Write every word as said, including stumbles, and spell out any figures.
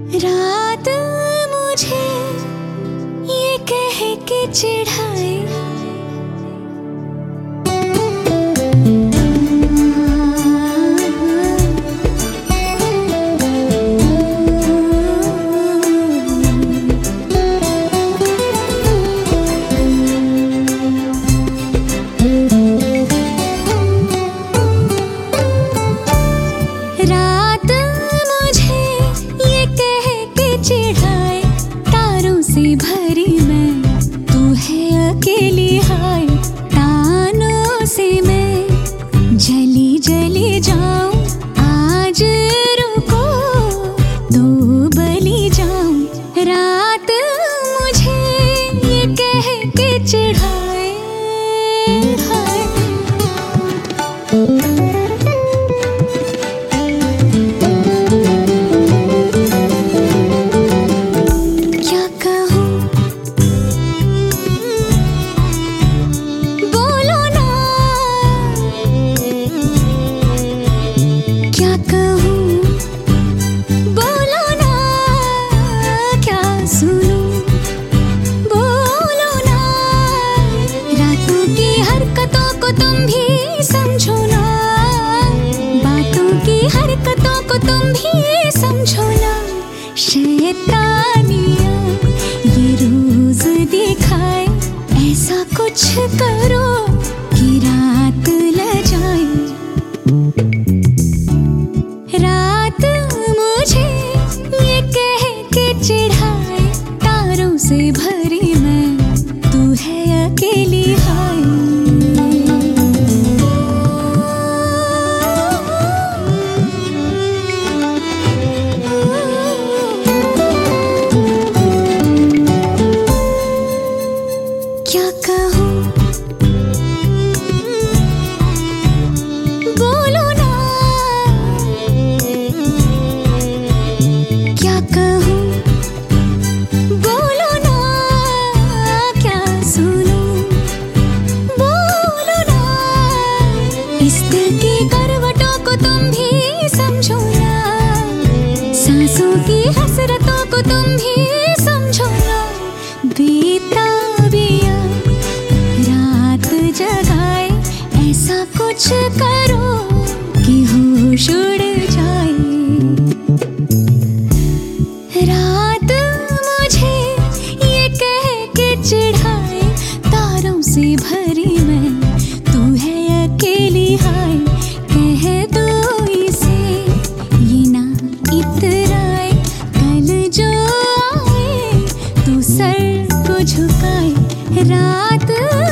रात मुझे ये कह के चिढ़ाए, रात मुझे ये कह के चिढ़ाए, तारों से भरी मैं तू है अकेली हाय, तानों से मैं जली जली जाऊं, आज रुको तो बली जाऊं। रात मुझे ये कह के चिढ़ाए हाय। क्या कहूँ बोलो ना, क्या सुनूं बोलो ना, रातों की हरकतों को तुम भी समझो ना, बातों की हरकतों को तुम भी समझो ना। शैतानियाँ ये रोज दिखाए, ऐसा कुछ करो कि रात लजाए। रात मुझे ये कह के चिढ़ाए, तारों से भरी मैं तू है अकेली हाय। क्या कहूँ बोलो ना, क्या कहूँ बोलो ना, क्या सुनूं बोलो ना, इस दिल की करवटों को तुम भी समझो ना, सांसों की हसरतों को तुम भी समझो ना। बेताबिया रात जगाए, ऐसा कुछ करो कि होश उड़ जाए। रात मुझे ये कह के चिढ़ाए, तारों से भरी मैं तू है अकेली हाय। कह दो इसे ये ना इतराए, कल जो आए तू सर को झुकाए। रात